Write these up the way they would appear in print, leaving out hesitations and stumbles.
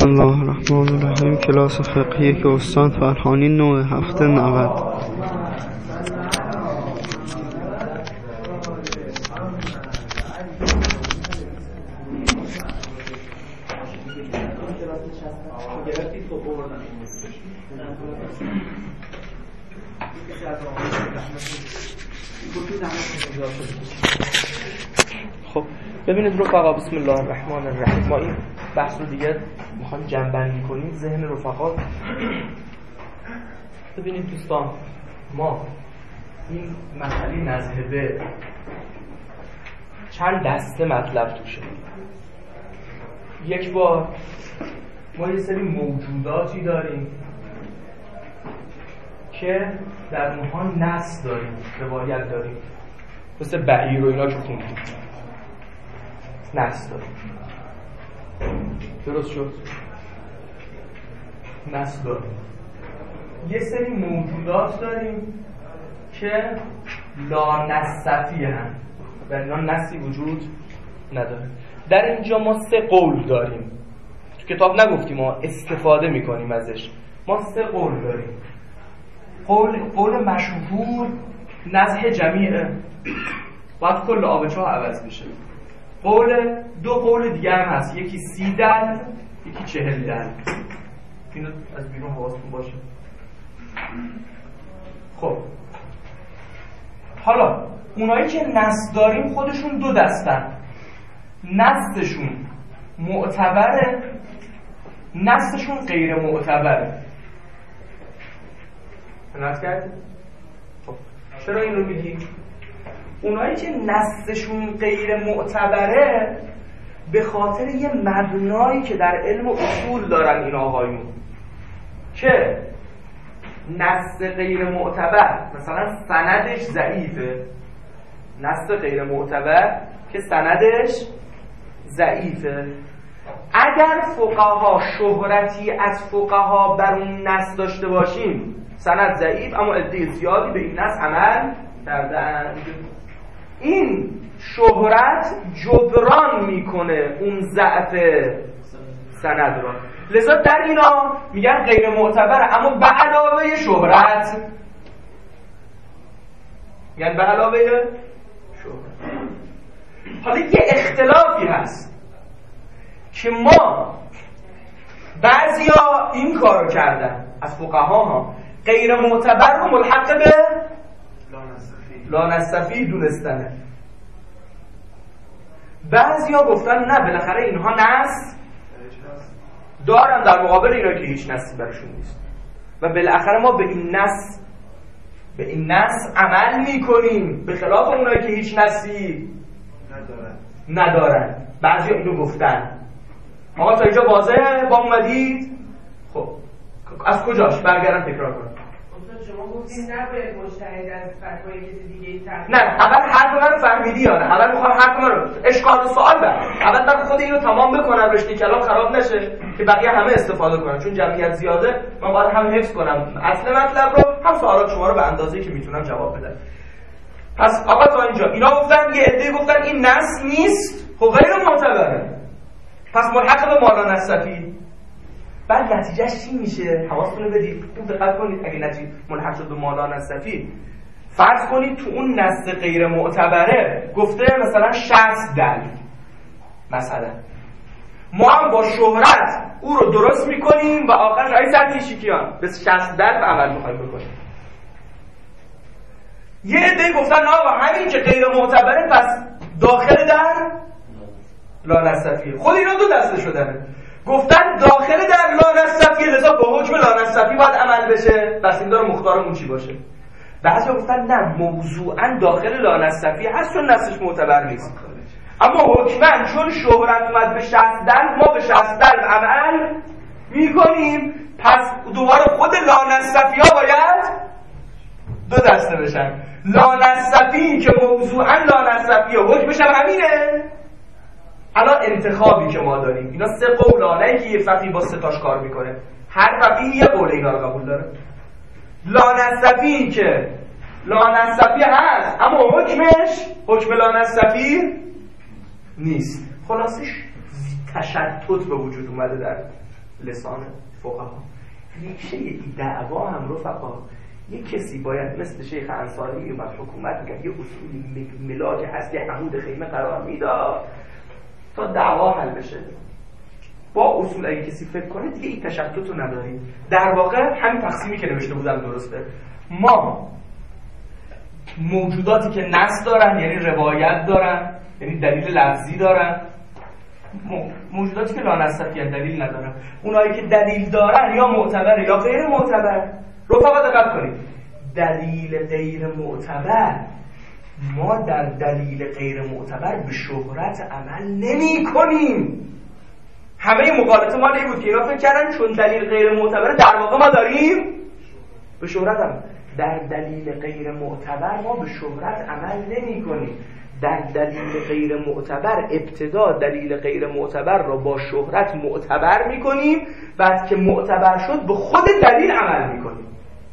بسم الله الرحمن الرحیم. کلاس فقهی که استاد فرهانی 9 هفته 90. خب ببینید رفقا، بسم الله الرحمن الرحیم. ما این بحث رو دیگه میخوایم جمع‌بندی کنیم ذهن رفقا. ببینید دوستان، ما این مسئله مذهبه چند دسته مطلب توشه. یک بار ما یه سری موجوداتی داریم که در اونها نص داریم، روایت داریم، مثل بعیر و اینا که خوندیم نص داریم. درست شد؟ نص داریم. یه سری موجودات داریم که لا نصفی هم، در اینا نصی وجود نداره. در اینجا ما 3 قول داریم. تو کتاب نگفتیم، ما استفاده میکنیم ازش. ما 3 قول داریم. قول مشهور نزح جمیعه، باید کل آبچه ها عوض بشه. 2 قول دیگه هم هست، یکی 30 دل، یکی 40 دل. اینو از بیرون حواستون باشه. خب حالا اونایی که نص داریم خودشون 2 دستن. نصشون معتبره، نصشون غیر معتبره. نص کردی؟ خب چرا این رو میگی؟ اونایی که نصشون غیر معتبره به خاطر یه مبنایی که در علم اصول دارن این آقایون، که نص غیر معتبر مثلا سندش ضعیفه، نص غیر معتبر که سندش ضعیفه، اگر فقها شهرتی از فقها بر اون نص داشته باشیم، سند ضعیف اما عده زیادی به این نص عمل کردن، این شهرت جبران میکنه اون ضعف سند را. لذا در اینا میگن غیر معتبره، اما به علاوه شهرت، یعنی به علاوه شهرت. حالا یه اختلافی هست که ما بعضیا این کارو کردن از فقها، غیر معتبر رو ملحق به لا نصفی دونستنه. بعضیا گفتن نه، بالاخره اینها نص دارن در مقابل اینا که هیچ نصی برشون نیست و بالاخره ما به این نص عمل میکنیم، به خلاف اونایی که هیچ نصی ندارن. بعضیا اینو گفتن. آقا تا اینجا واضحه با اومدید؟ خب از کجاش برگردم تکرار کنم. شما گفتید نباید مجتهد از فتوای کسی دیگه نه، اول حرف من رو فهمیدی یا نه؟ اول میخوام حرف من رو اشکال و سوال بر اول من خود اینو تمام بکنم، رشته کلام خراب نشه که بقیه همه استفاده کنن، چون جمعیت زیاده من باید هم حفظ کنم اصل مطلب رو، هم سوالات شما رو به اندازه‌ای که میتونم جواب بدم. پس آقا تا اینجا اینا گفتن، یه عده گفتن این نص نیست، خب غیر معتبره، پس ملحق به ما لا نصفی. بعد نتیجهش چی میشه؟ حواستون بدید، خوب دقت کنید. اگه نتیجه ملحق شد به ما لا نصفی، فرض کنید تو اون نص غیر معتبره گفته مثلا 60 دل، مثلا ما هم با شهرت او رو درست میکنیم و آخرش ای سرتیشی کیان به 60 دل عمل میخوایم بکنیم. یه عده گفتن آقا همین که غیر معتبره پس داخل در لا نصفی. خود اینا 2 دسته شدن، گفتن داخل در لا نصفی، لذا با حکم لا نصفی باید عمل بشه، پس این داره مختارمون چی باشه. بعضی گفتن نه، موضوعا داخل لا نصفی هست چون نصش معتبر نیست، اما حکما چون شهرت اومد به 60 دل، ما به 60 دل عمل میکنیم، پس دوباره خود لا نصفی ها باید 2 دسته بشن. لا نصفی که موضوعا لا نصفی حکمش هم همینه. الان انتخابی که ما داریم، اینا 3 قولانه که یه فقیه با 3 تاش کار میکنه، هر فقیه یه قول اینا رو قبول داره. لا نصفی که لا نصفی هست اما حکمش حکم لا نصفی نیست. خلاصش تشتت به وجود اومده در لسان فقها. ریشه دعوا هم رفقا یک کسی باید مثل شیخ انصاری میومد حکومت میکرد یه اصولی ملاک هستی عمود خیمه قرار میداد تا دعوا حل بشه. با اصول اگه کسی فکر کنه دیگه این تشتت رو نداریم. در واقع همین تقسیمی که نوشته بودم درسته. ما موجوداتی که نص دارن یعنی روایت دارن یعنی دلیل لفظی دارن، موجوداتی که لا نصفی دلیل ندارن. اونایی که دلیل دارن یا معتبر یا غیر معتبر. رفقا دقت کنید، دلیل غیر معتبر ما در دلیل غیر معتبر به شهرت عمل نمی کنیم. همه مقالطه ما این بود که اینا فکر کردن چون دلیل غیر معتبر در واقع ما داریم به شهرت عمل. در دلیل غیر معتبر ما به شهرت عمل نمی کنیم. در دلیل غیر معتبر ابتدا دلیل غیر معتبر را با شهرت معتبر می کنیم، بعد که معتبر شد به خود دلیل عمل می کنیم.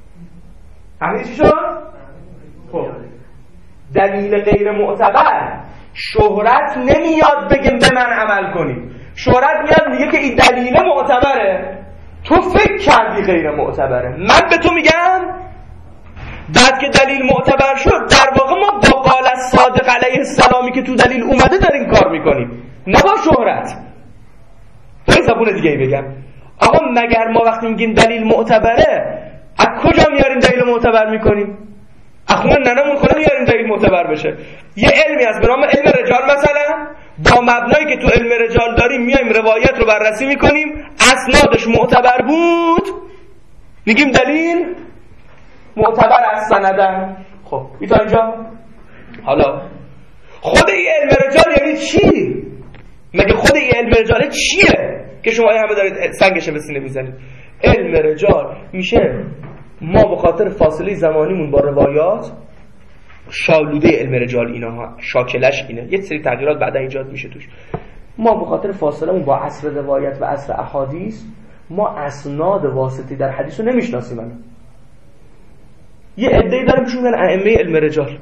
همین چی شد؟ خب دلیل غیر معتبر شهرت نمیاد بگیم به من عمل کنیم، شهرت میاد میگه که این دلیل معتبره، تو فکر کردی غیر معتبره، من به تو میگم. بعد که دلیل معتبر شد در واقع ما با قال الصادق علیه السلامی که تو دلیل اومده داریم کار میکنیم، نه با شهرت. به زبون دیگه بگم آقا مگر ما وقتی میگیم دلیل معتبره از کجا میاریم دلیل معتبر میکنیم؟ اخوان ننمون کنه میاریم دلیل معتبر بشه. یه علمی هست به نام علم رجال، مثلا با مبنایی که تو علم رجال داریم میایم روایت رو بررسی میکنیم، اسنادش معتبر بود میگیم دلیل معتبر از سندن. خب این تا اینجا. حالا خود این علم رجال یعنی چی؟ مگه خود این علم رجال چیه که شما همه دارید سنگش به سینه میزنید؟ علم رجال میشه ما به خاطر فاصله زمانیمون با روایات، شالوده علم رجال اینا شاکلش اینه، یه سری تغییرات بعدا ایجاد میشه توش. ما به خاطر فاصلهمون با عصر روایت و عصر احادیث ما اسناد واسطی در حدیث رو نمیشناسیم. الان یه عده‌ای داره بهشون میگن ائمه علم رجال.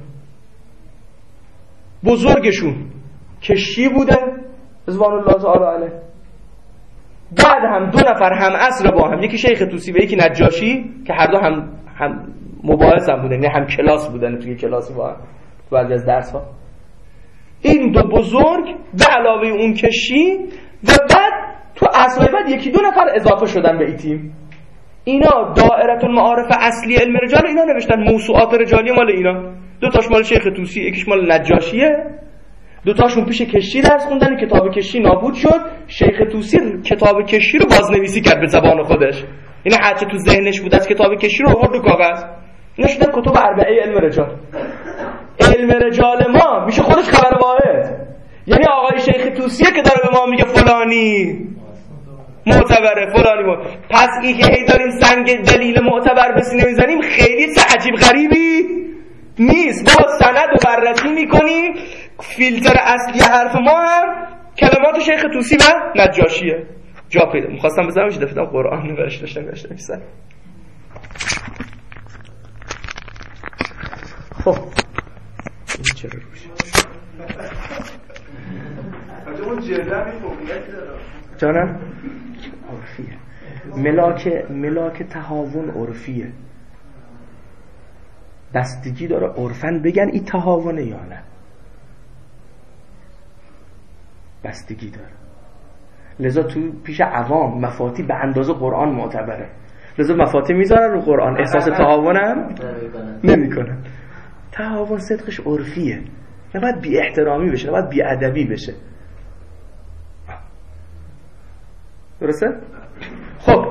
بزرگشون کشی بوده رضوان الله تعالی علیه، بعد هم دو نفر هم عصر با هم، یکی شیخ طوسی و یکی نجاشی که هر دو هم مباحث هم بودن، یعنی هم کلاس بودن توی کلاسی با هم بعضی از درس ها. این دو بزرگ به علاوه اون کشی و بعد تو عصر بعد یکی دو نفر اضافه شدن به این تیم. اینا دائره المعارف اصلی علم رجال اینا نوشتن، موسوعات رجالی مال اینا، دو تاش مال شیخ طوسی یکیش مال نجاشیه، دو تاشون پیش کشی درس خوندن، کتاب کشی نابود شد، شیخ طوسی کتاب کشی رو بازنویسی کرد به زبان خودش، این هرچه تو ذهنش بود از کتاب کشی رو آورد رو کاغذ، اینا شدن کتب اربعه علم رجال. علم رجال ما میشه خودش خبر واحد، یعنی آقای شیخ طوسیه که داره به ما میگه فلانی معتبره فلانی پس این که هی داریم سنگ دلیل معتبر به سینه میزنیم خیلی عجیب غریبی نیست. ما سند رو بررسی میکنیم، فیلتر اصلی حرف ما هم کلمات شیخ طوسی و نجاشیه. جا پیدا میخواستم بزنم چه دفترم قرآن نوشته داشتم. خب این چرا روش اون جلده می فوقیتی داره جانم عرفیه، ملاک تهاون عرفیه، بستگی داره عرفن بگن این تهاونه یا نه، بستگی داره. لذا تو پیش عوام مفاتی به اندازه قرآن معتبره، لذا مفاتی میذارن رو قرآن، احساس تهاونم نمیکنن. تهاون صدقش عرفیه، نباید بی احترامی بشه، نباید بی ادبی بشه. درسته؟ خب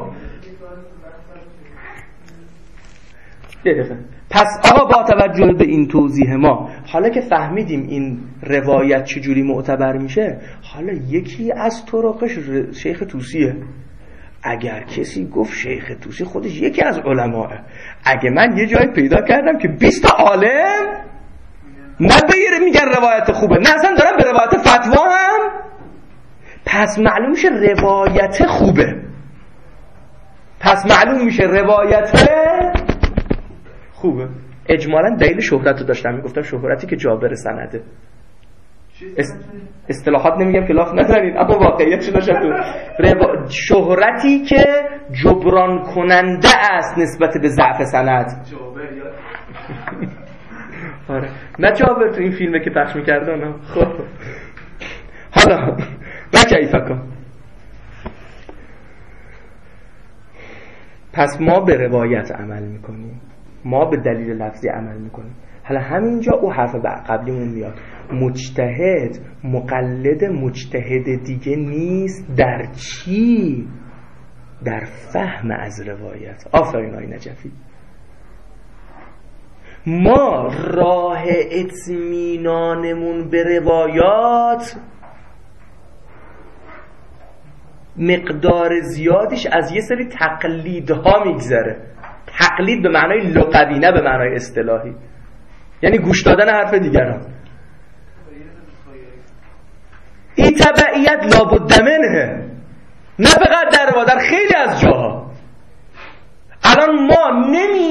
یه دفعه پس آقا با توجه به این توضیح ما، حالا که فهمیدیم این روایت چجوری معتبر میشه، حالا یکی از طرقش شیخ طوسیه. اگر کسی گفت شیخ طوسی خودش یکی از علماه، اگه من یه جایی پیدا کردم که 20 عالم نه بگیره میگن روایت خوبه، نه اصلا دارم به روایت فتوا هم، پس معلوم میشه روایت خوبه، پس معلوم میشه روایت خوبه. اجمالا دلیل شهرت رو داشتم، میگفتم شهرتی که جابر سنده، اصطلاحات نمیگم که لاف نزنید، اما واقعیتش شهرتی که جبران کننده است نسبت به ضعف سند. آره نه جابر تو این فیلمه که پخش میکردن. خب حالا و کیفکا، پس ما به روایت عمل میکنیم، ما به دلیل لفظی عمل میکنیم. حالا همینجا او حرف قبلیمون میاد، مجتهد مقلد مجتهد دیگه نیست. در چی؟ در فهم از روایت. آفرین آقای نجفی. ما راه اطمینانمون به روایات مقدار زیادیش از یه سری تقلیدها میگذره. تقلید به معنای لغوی نه به معنای اصطلاحی، یعنی گوش دادن حرف دیگران. این تبعیت لابد منه، نه فقط در روایت، در خیلی از جاها. الان ما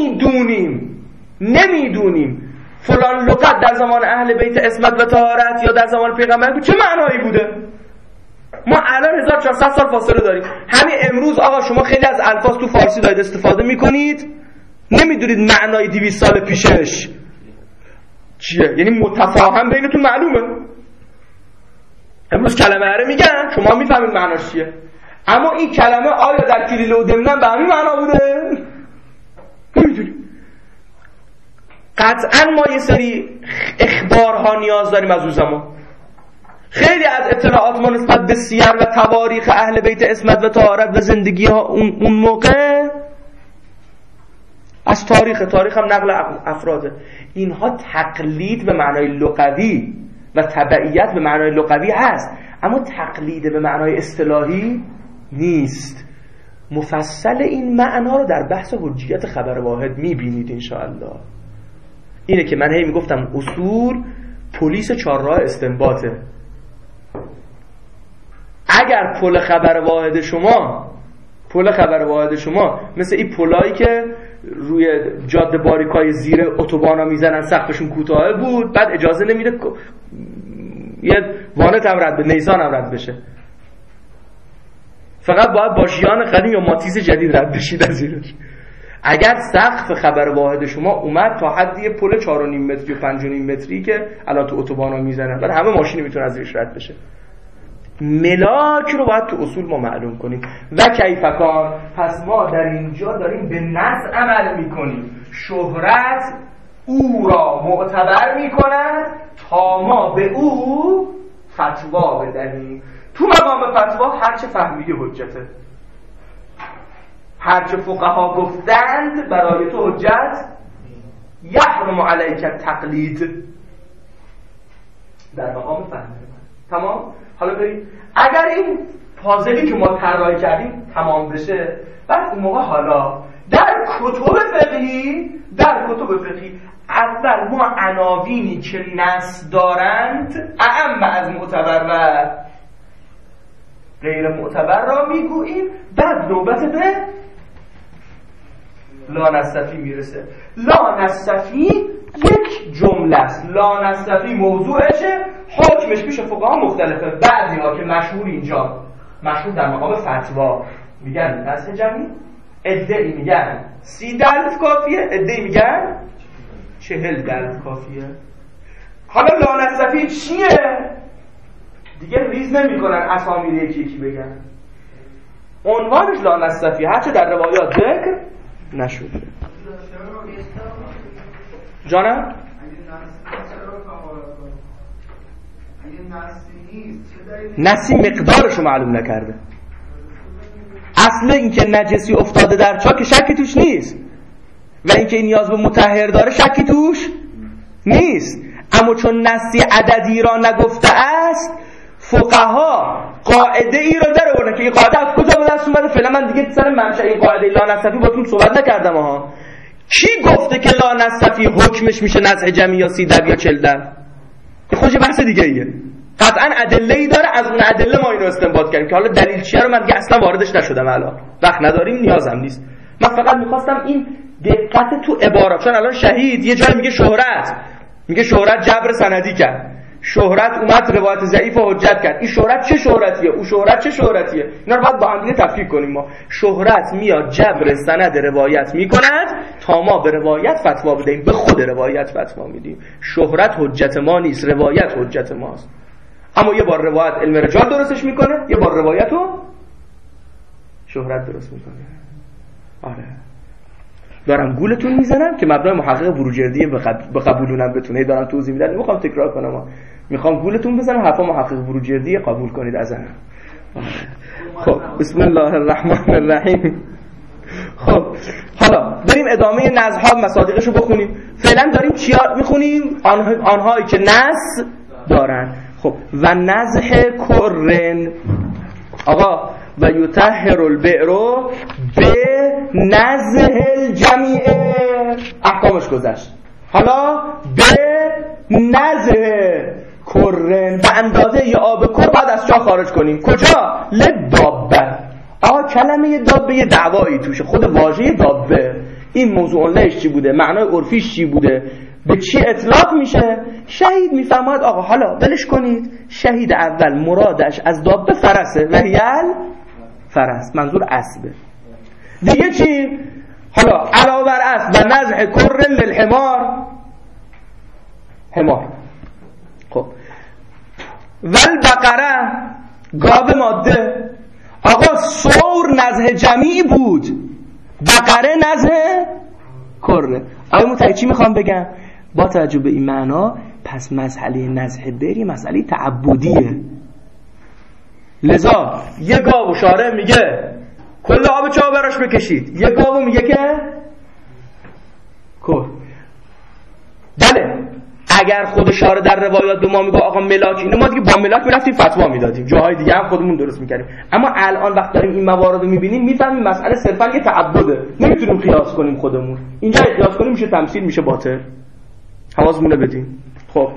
نمیدونیم فلان لغت در زمان اهل بیت عصمت و طهارت یا در زمان پیغمبر چه معنایی بوده. ما الان 1400 سال فاصله داریم. همین امروز آقا شما خیلی از الفاظ تو فارسی دارید استفاده میکنید، نمیدونید معنای 200 سال پیشش چیه، یعنی متفاهم بینتون معلومه. امروز کلمه هره میگن، شما میفهمید معناش چیه، اما این کلمه آیا در کلیله و دمنن به همین معنا بوده؟ نمیدونیم. قطعا ما یه سری اخبارها نیاز داریم از اون زمان. خیلی از اطلاعات ما نسبت به سیر و تواریخ اهل بیت عصمت و طهارت و زندگی ها اون موقع از تاریخ هم نقل افراده. اینها تقلید به معنای لغوی و تبعیت به معنای لغوی هست، اما تقلید به معنای اصطلاحی نیست. مفصل این معنا رو در بحث حجیت خبر واحد میبینید انشاءالله. اینه که من هی میگفتم اصول پلیس چهارراه استنباطه. اگر پل خبر واحد شما مثل این پلایی که روی جاده باریکای زیر اتوبانا میزنن سقفشون کوتاه بود، بعد اجازه نمیده یه وانت هم رد به نیسان هم رد بشه، فقط باید با ژیان قدیم یا ماتیز جدید رد بشید از زیرش. اگر سقف خبر واحد شما اومد تا حدی پل 4.5 متری و 5.5 متری که الان تو اتوبانا میزنن، بعد همه ماشین میتونه از زیرش رد بشه. ملاک رو باید تو اصول ما معلوم کنیم. و کیفکان، پس ما در اینجا داریم به نص عمل میکنیم. شهرت او را معتبر میکند تا ما به او فتوا بدهیم. تو مقام فتوا هرچه فهمیدی حجته، هرچه فقها گفتند برای تو حجت. یحرم علیک تقلید در مقام فهم. تمام؟ حالا بریم اگر این پازلی که ما طراحی کردیم تمام بشه، بعد اون موقع حالا در کتب فقهی اول ما عناوینی که نص دارند اعم از معتبر و غیر معتبر را میگوییم، بعد نوبت به لا نصفی میرسه. لا نصفی یک جمله است، لا نصفی موضوعشه، حکمش پیش فقها مختلفه. بعضی ها که مشهور اینجا، مشهور در مقام فتوا، میگن نصف جمعی، عده‌ای میگن 30 دلف کافیه، عده‌ای میگن 40 دلف کافیه. حالا لا نصفی چیه؟ دیگه ریز نمی کنن اسامی رو یکی بگن. عنوانش لا نصفی، هرچه در روایات ذکر نشده. جانم؟ نسی مقدارشو معلوم نکرده. اصل اینکه نجسی افتاده در چاک شکی توش نیست، و اینکه این نیاز به مطهر داره شکی توش نیست. اما چون نسی عددی را نگفته است، فقها قاعده ای رو در آوردن که این قاعده از کجا به دست اومده. فعلا من دیگه سر منشأ این قاعده لا نصفی باتون صحبت نکردم. ها کی گفته که لا نصفی حکمش میشه نزع جمعی یا 30 دلف یا 40 دلف؟ این خودش بحث دیگه ایه. قطعا ادله‌ای داره، از اون ادله ما اینو استنباط کردیم که حالا دلیل چیه رو من دیگه اصلا واردش نشدم، الان وقت نداریم، نیازم نیست. من فقط می‌خواستم این دقت تو عبارات، چون الان شهید یه جایی میگه شهرت جبر سندی کرد، شهرت اومد روایت ضعیف رو حجت کرد. این شهرت چه شهرتیه، اون شهرت چه شهرتیه، اینا رو باید با هم دیگه تفکیک کنیم. ما شهرت میاد جبر سند روایت میکند تا ما به روایت فتوا بدیم، به خود روایت فتوا میدیم. شهرت حجت ما نیست، روایت حجت ماست. اما یه بار روایت علم رجال درستش میکنه، یه بار روایت رو شهرت درست میکنه. آره دارم گولتون میزنم که مبنای محقق بروجردی به قبولونم بتونه. دارم توضیح میدم، نمیخوام تکرار کنم، میخوام گولتون بزنم حرفا محقق بروجردی قبول کنید ازم. خب بسم الله الرحمن الرحیم. خب حالا بریم ادامه نزها مصادیقشو بخونیم. فعلا داریم چیا میخونیم؟ آنهایی که نز دارن. خب و نزح کرن آقا و یطهر البئر به نزح الجمیع، احکامش گذشت. حالا به نزح کرن به اندازه یه آب کر بعد از جا خارج کنیم. کجا؟ لدابه. آقا کلمه دابه یه دعوایی توشه، خود واژه دابه این موضوع لهش چی بوده، معنای عرفیش چی بوده، به چی اطلاق میشه؟ شهید میفرماید آقا حالا ولش کنید، شهید اول مرادش از دابه فرسه و هیل فرس، منظور اسبه. دیگه چی؟ حالا علاوه بر اسب و نزح کر للحمار، حمار. خب والبقره گاو ماده. آقا سور نزح جمعی بود، بقره نزح کره. آقا متعجب چی میخوام بگم؟ با توجه به این معنا پس مسئله نزح بری مسئله تعبدیه. لذا یه گاو شارع میگه کل آب چا براش بکشید، یه گاو میگه که کر. بله اگر خود شارع در روایات به ما میگه آقا ملاک اینه، ما دیگه با ملاک میرفتیم فتوا میدادیم، جاهای دیگه هم خودمون درست میکردیم. اما الان وقت داریم این موارد رو میبینیم میفهمیم مسئله صرفا یه تعبده، نمیتونیم قیاس کنیم خودمون. اینجا قیاس کنیم میشه تمثیل، میشه باطل. حواسمون رو بدیم. خب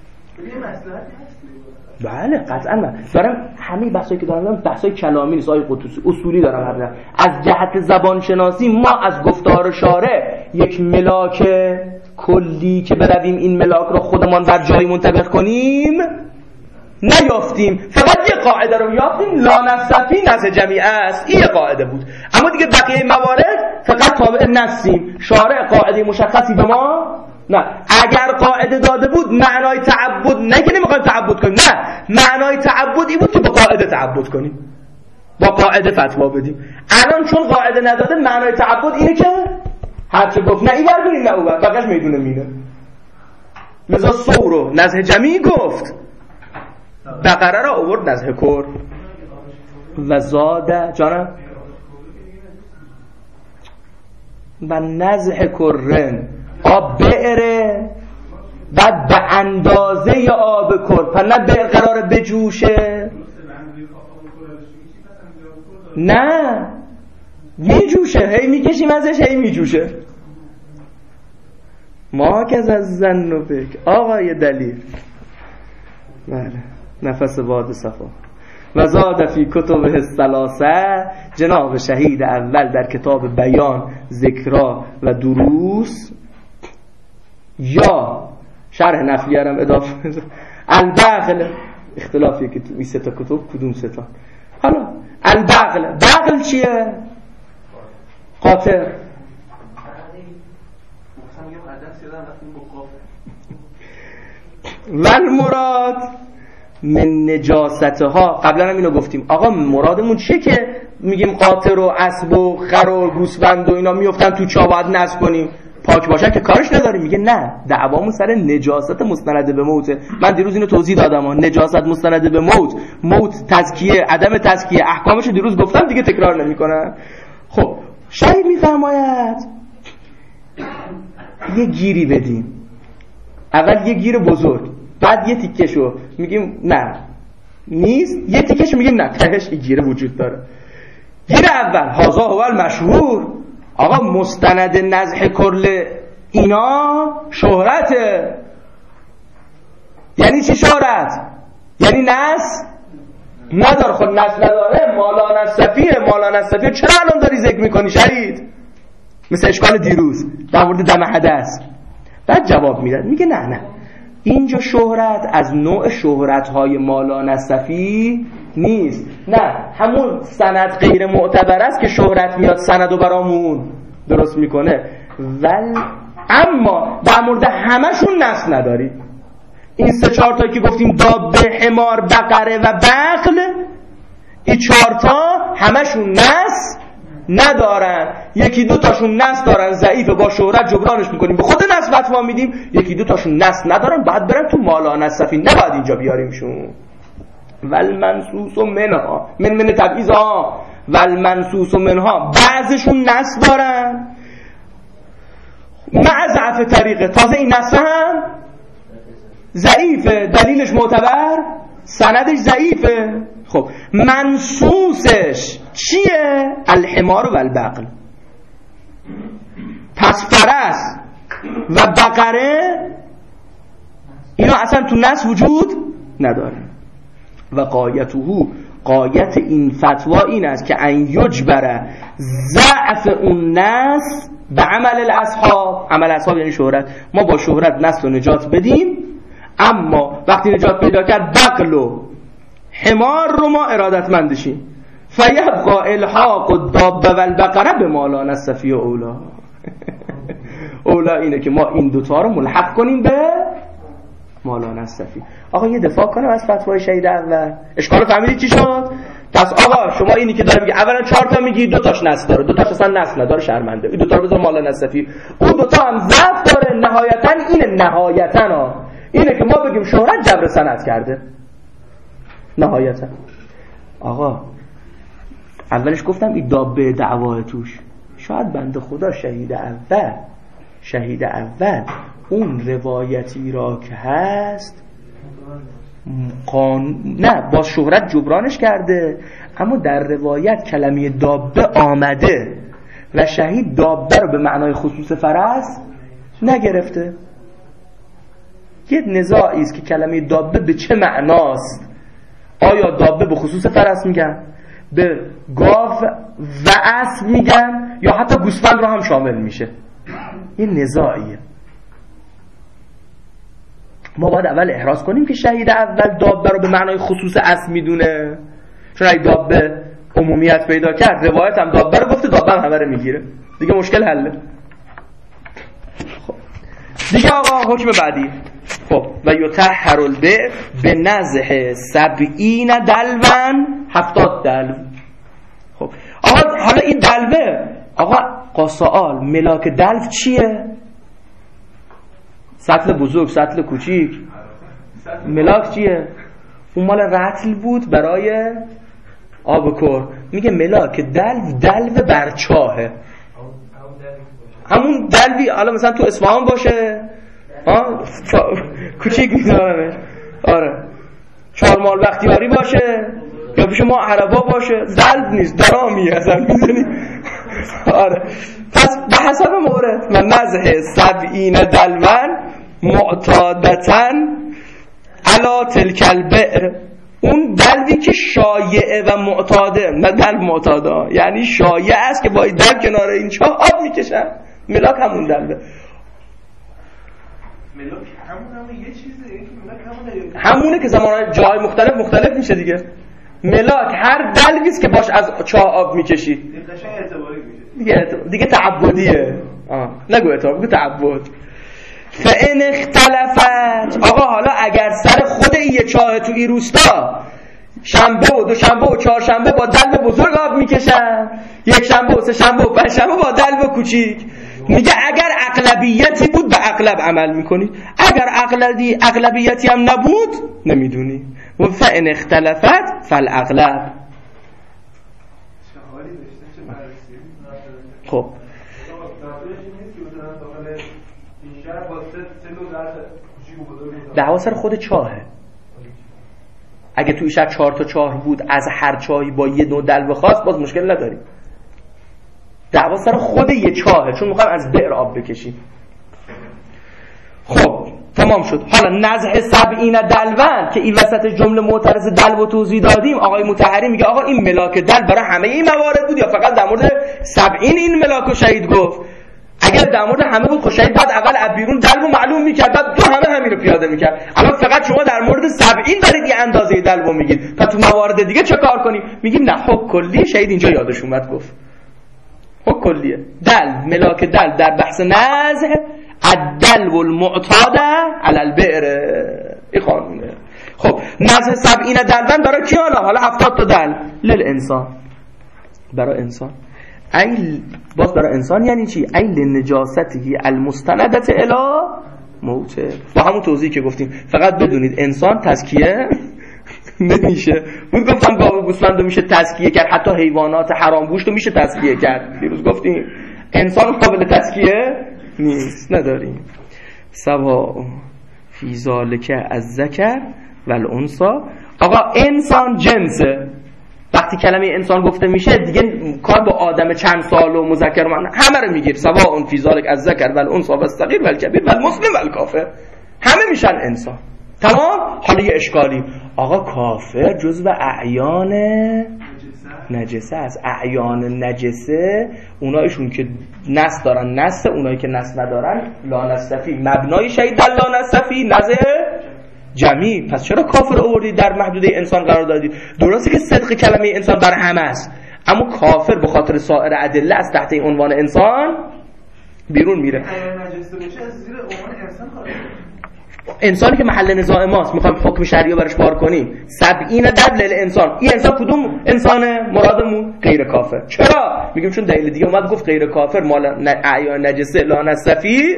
بله قطعا دارم همه بحثایی که دارم بحثای کلامی نیست، آقای قطوسی اصولی دارم حرف. از جهت زبان شناسی ما از گفتار شارع یک ملاک کلی که برویم این ملاک رو خودمان بر جای منطبق کنیم نیافتیم، فقط یه قاعده رو یافتیم لا نصفی نزد جمیع است. این قاعده بود، اما دیگه بقیه موارد فقط تابع نصیم. شارع قاعده مشخصی به ما نه. اگر قاعده داده بود معنای تعبد نه که نمیخوایم تعبد کنیم، نه معنای تعبدی بود که با قاعده تعبد کنیم، با قاعده فتوا بدیم. الان چون قاعده نداده معنای تعبد اینه که هر چه گفت نه این برداریم نه اون بقیش میدونه مینه. لذا سورو نزه جمعی گفت، بقره را آورد نزه کر و زاده جانم و نزه کرن آب بئره بعد به اندازه آب کر. پر نه بئر قراره بجوشه، نه میجوشه، هی میکشیم ازش هی میجوشه. ما که از زن و بک آقای دلیل. بله نفس باد صفا. و زاد فی کتب الثلاثه جناب شهید اول در کتاب بیان ذکرا و دروس یا شرح نفلیه هم اضافه البغل، اختلافی که تو این سه تا کتب کدوم سه تا. حالا البغل، بغل چیه؟ قاطر. والمراد من نجاستها، قبلا هم اینو گفتیم آقا مرادمون چیه که میگیم قاطر و اسب و خر و گوسفند و اینا میافتن تو چا باید نصب کنیم پاک باشن که کارش نداریم. میگه نه دعوامون سر نجاست مستند به موته. من دیروز اینو توضیح دادم، نجاست مستند به موت، موت تزکیه عدم تزکیه احکامشو دیروز گفتم دیگه تکرار نمیکنم. خب شاید میفرماید یه گیری بدیم، اول یه گیر بزرگ بعد یه تیکشو میگیم نه نیست، یه تیکشو میگیم نه تهش یه گیره وجود داره. گیر اول هازا هو المشهور، آقا مستند نزح کرل اینا شهرته. یعنی چی شهرت؟ یعنی نس نداره. خود نس نداره مالا نصفیه چرا الان داری ذکر میکنی شهید؟ مثل اشکال دیروز در مورد دم حدث. بعد جواب میداد میگه نه اینجا شهرت از نوع شهرت‌های مالا نصفی نیست، نه همون سند غیر معتبر است که شهرت میاد سندو برامون درست میکنه. اما در مورد همشون نص نداری. این 3-4 تا که گفتیم دابه، حمار، بقره و بغل، این 4 تا همشون نص ندارن. 1-2 تاشون نص دارن ضعیفه، با شهرت جبرانش میکنیم، به خود نص فتوا میدیم. 1-2 تاشون نص ندارن، باید برن تو مالا نصفی، نباید اینجا بیاریمشون. والمنصوص منها من تبعیض ها والمنصوص منها، بعضشون نص دارن مع ضعف طریقه، تازه این نص هم ضعیفه، دلیلش معتبر، سندش ضعیفه. خب منصوصش چیه؟ الحمار و البقل. پس فرس و بقره اینا اصلا تو نص وجود نداره. و قایت این فتوا این است که ان یجبر ضعف اون نص به عمل الاصحاب. عمل اصحاب یعنی شهرت، ما با شهرت نسل و نجات بدیم، اما وقتی نجات پیدا کرد بقل و حمار رو ما ارادتمندشیم. فیبقا الحاق الدابه و البقره به مالا نصفی و اولا. اولا اینه که ما این دوتا رو ملحق کنیم به مالا نصفی. آقا یه دفاع کنم از فتوای شهید اول. اشکال فهمیدید چی شد؟ پس آقا شما اینی که داره میگه اولا 4 تا میگی 2 تاش نص داره، 2 تاش اصلا نص نداره، شرمنده، این 2 تا رو بذار مالا نصفی. اون 2 تا هم ضعف داره. نهایتاً اینه که ما بگیم شهرت جبر سند کرده. نهایتاً آقا اولش گفتم این دابه دعواه توش، شاید بنده خدا شهید اول اون روایتی را که هست نه با شهرت جبرانش کرده، اما در روایت کلمه دابه آمده و شهید دابه رو به معنای خصوص فرس نگرفته. یه نزاعی است که کلمه دابه به چه معناست. آیا دابه به خصوص فرس میگن، به گاو و اسب میگن، یا حتی گوسفند رو هم شامل میشه؟ یه نزاعیه. ما باید اول احراز کنیم که شهید اول دابه رو به معنای خصوص اسب میدونه، چون اگه دابه عمومیت پیدا کرد، روایت هم دابه رو گفته، دابه هم همه رو میگیره، دیگه مشکل حله. خب دیگه آقا حکم بعدی. خب و یطهر البئر به نزح 70 دلوان 70 دلو. خب آقا حالا این دلوه، آقا قاسال ملاک دلو چیه؟ سطل بزرگ، سطل کوچیک، ملاک چیه؟ اون مال رطل بود برای آب کر. میگه ملاک دلو برچاهه. همون دلوی حالا مثلا تو اصفهان باشه کوچیک میذارمش، آره 4 مال بختیاری باشه، یا پیش ما عربا باشه، دلو نیست، درامیه اصلا میزنی. آره پس به حسب مورد و نزح 70 دلوان معتادتن علا تلک البئر. اون دلوی که شایعه و معتاده، نه دلو معتاده، یعنی شایعه است که با دلو کنار این چاه آب میکشن، ملاک همون دلوه. ملاک همون یه چیزه، یکی ملاک همونه که زمان جای مختلف میشه دیگه. ملاک هر دلوی است که باش از چاه آب میکشی، قشنگ اعتباری میشه دیگه تعبدیه. نگو اعتبار، بگو تعبد. فان اختلفت، آقا حالا اگر سر خود یه چاه تو این روستا شنبه و دوشنبه و چهارشنبه با دلو بزرگ آب میکشن، یک شنبه و سه شنبه و پنج شنبه با دلو کوچیک، میگه اگر اغلبیتی بود به اغلب عمل میکنی، اگر اغلبیتی هم نبود نمیدونی. و فان اختلفت فالاغلب. خب دعوا سر خود چاهه. اگه توی شهر 4 تا چاه بود، از هر چاهی با یه نوع دلو خاص، باز مشکل نداریم. دعوا سر خود یه چاهه، چون میخوایم از بئر آب بکشیم. خب تمام شد. حالا نزح 70 دلوان که این وسط جمله معترض دلو توضیح دادیم، آقای مطهری میگه آقا این ملاک دلو برای همه این موارد بود یا فقط در مورد 70 این ملاک رو شهید گفت؟ اگر در مورد همه بود شهید بعد اول از بیرون دلو معلوم میکرد، بعد تو همه همینو پیاده میکرد. الان فقط شما در مورد 70 دارید یه اندازه دلو میگید، پس تو موارد دیگه چه کار کنیم؟ میگیم نه حکم کلی شهید اینجا یادش اومد گفت حکم کلیه. دل ملاک دل در بحث نزع الدل والمعتاد علی البئر، این قانونه. خب نزع 70 دلون برای کی؟ حالا 70 تا دل للانسان، برای انسان. ایل باز برای انسان یعنی چی؟ ایل نجاستی المستندت الی موته. با همون توضیحی که گفتیم. فقط بدونید انسان تزکیه نمیشه. بود گفتم گاو و گوسفند میشه تزکیه کرد، حتی حیوانات حرام گوشت میشه تزکیه کرد. دیروز گفتیم انسان قابل تزکیه نیست، نداریم. سوا فی ذالک الذکر والانثی. آقا انسان جنسه. وقتی کلمه انسان گفته میشه دیگه کار با آدم چند سال و مذکر من همه رو میگیر. سواء فی ذالک الذکر والانثی والصغیر والکبیر والمسلم والکافر، همه میشن انسان. تمام. حالا یه اشکالی، آقا کافر جزو اعیان نجسه است. اعیان نجسه اونایشون که نس دارن نس، اونایی که نس ندارن لا نسفی. مبنای شهید در لا نسفی نزع جمعی. پس چرا کافر آوردید در محدوده انسان قرار دادید؟ درسته که صدق کلمه انسان بر همه است، اما کافر به خاطر سایر ادله از تحت این عنوان انسان بیرون میره. انسانی که محل نزاع ماست، میخوایم حکم شرعی برش بار کنیم. 70 دل انسان. این انسان کدوم انسانه؟ مرادمون غیر کافر. چرا؟ میگیم چون دلیل دیگه اومد گفت غیر کافر مال اعیان نجسه لا نسفی.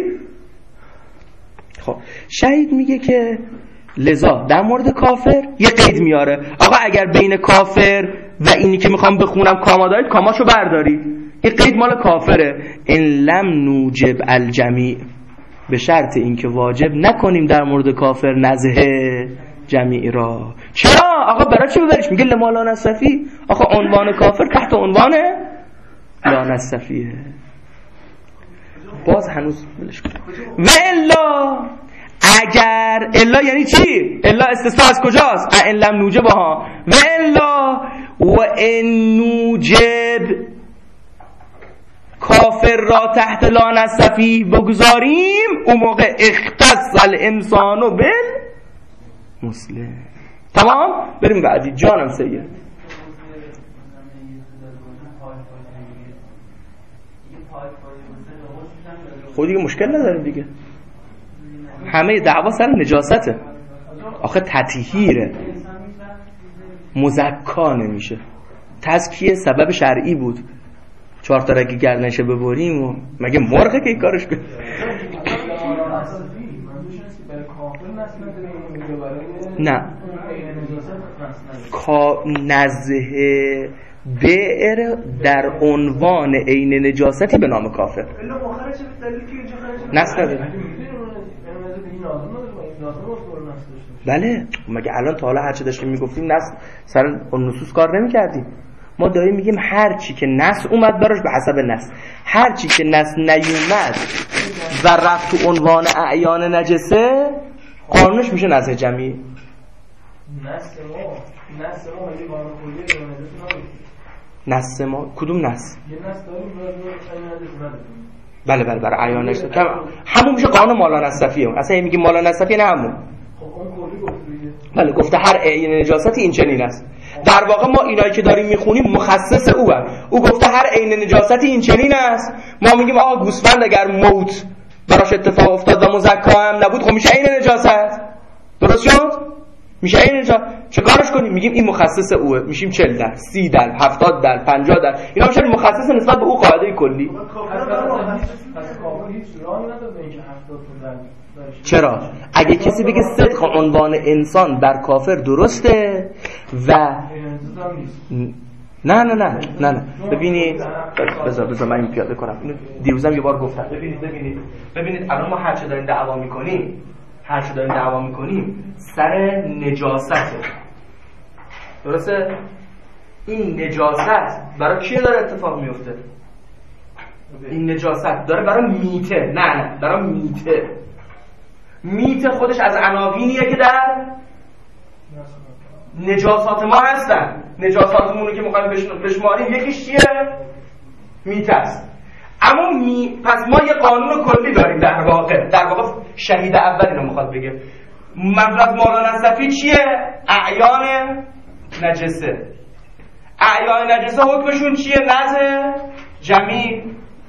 خب شهید میگه که لذا در مورد کافر یه قید میاره. آقا اگر بین کافر و اینی که میخوام بخونم کاما دارید، کاماشو بردارید. این قید مال کافره. ان لم نوجب الجمیع، به شرط اینکه واجب نکنیم در مورد کافر نزه جمیع را. چرا؟ آقا برای چی ببریش؟ میگه لما لا نسفی. آقا عنوان کافر تحت عنوان لا نسفیه. باز هنوز بلش کنم. و الا، اگر الا یعنی چی؟ الا استثناء از کجاست؟ ان لم نوجب ها. و الا و ان نوجب، کافر را تحت لا نسفی بگذاریم، اون موقع اختص الانسان بل مسلم. تمام؟ بریم بعدی. جانم سید. خود دیگه مشکل نداریم دیگه، همه دعوا سر نجاسته. آخه تطهیره، مزکا نمیشه. تزکیه سبب شرعی بود. 4 تا رگ گردنشه ببریم و مگه مرغه که این کارش کنه؟ نه، نزه بئر در عنوان عین نجاستی به نام کافر. نس نداره. بله، مگه الان تا حالا هرچی داشتیم میگفتیم نس سر نصوص کار نمیکردیم. ما داریم میگیم هر چی که نس اومد براش به حسب نس، هر چی که نس نیومد و رفت تو عنوان اعیان نجسه قانونش میشه نزه جمعی. نس ما کدوم نس؟ بله برای اعیان نجسه همون میشه قانون مالا نصفیه. اصلا میگیم مالا نصفیه، نه همون. بله گفته هر عین نجاستی این چنین است. در واقع ما اینایی که داریم میخونیم مخصص او گفته هر عین نجاستی این چنین است. ما میگیم آقا گوسفند اگر موت براش اتفاق افتاد و مزکا هم نبود، خب میشه عین نجاست. درست شد؟ میشه عین نجاست. چه کارش کنیم؟ میگیم این مخصص اوه، میشیم 40 در 30 در 70 در 50 در، اینا میشه مخصص نسبت به او قاعده کلی. چرا؟ اگه کسی بگه صدق عنوان انسان بر کافر درسته و نه ببینید، بذار من این پیاده کنم. اینو دیروزم یه بار گفتم. ببینید الان ما هر چه داریم دعوا میکنیم سر نجاسته. درسته؟ این نجاست برای کی داره اتفاق میفته؟ این نجاست داره برای میته. نه برای میته خودش از عناوینیه که در نجاسات ما هستن. نجاساتمون رو که میخوایم بشماریم یکیش چیه؟ میته است. اما پس ما یه قانون کلی داریم در واقع شهید اول اینو میخواد بگه. منظور از مولانا نصفی چیه؟ اعیان نجسه. اعیان نجسه حکمشون چیه؟ نزع جمیع.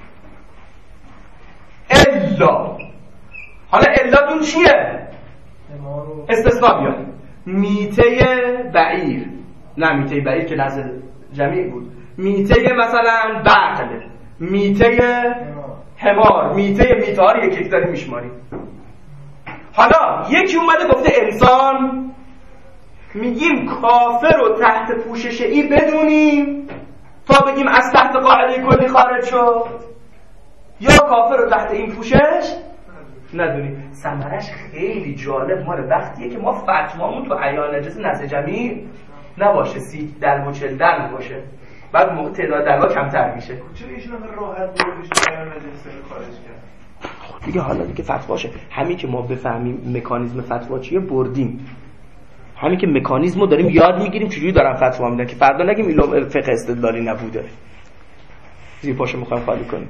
الا حالا علتون چیه؟ استثناء بیاد. میته بعیر، نه میته بعیر که نزع جمیع بود، میته مثلا بغل، میته حمار، میته ها رو یک داریم میشماریم. حالا یکی اومده گفته انسان، میگیم کافر رو تحت پوشش ای بدونیم تا بگیم از تحت قاعده کلی خارج شد، یا کافر رو تحت این پوشش ندونیم. ثمرش خیلی جالب مال وقتیه که ما فتوامون تو اعیان نجس نزد جمیع نباشه، 30 دلو و 40 دلو باشه، بعد موقع تعداد دلوا کمتر میشه. چرا ایشون راحت بردش اعیان نجس خارج کرد؟ دیگه حالا دیگه فتواشه، همین که ما بفهمیم مکانیزم فتوا چیه بردیم، همین که مکانیزمو داریم یاد میگیریم چجوری دارن فتوا میدن که فردا نگیم این فقه استدلالی نبوده. زیر پاشو میخوایم خالی کنیم.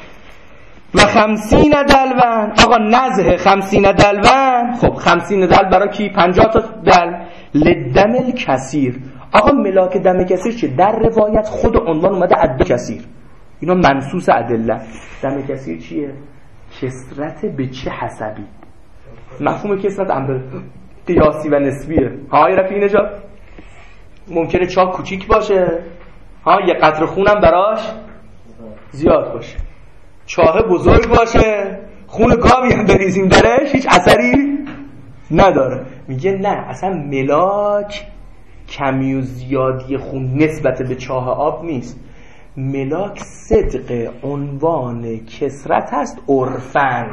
و 50 دلون، آقا نزه 50 دلون. خب 50 دل برای کی؟ 50 تا دل. لدم الکثیر، آقا ملاک دم کثیر چه؟ در روایت خود عنوان اومده عد کثیر، اینا منصوص ادله. دم کثیر چیه؟ کثرت به چه حسبی؟ مفهوم کثرت امر قیاسی و نسبیه. های رفیع نجات ممکنه چاه کوچیک باشه، یه قطره خونم براش زیاد باشه، چاه بزرگ باشه، خون گاوی هم بریزیم درش هیچ اثری نداره. میگه نه، اصلا ملاک کمی و زیادی خون نسبت به چاه آب نیست، ملاک صدق عنوان کثرت هست عرفن.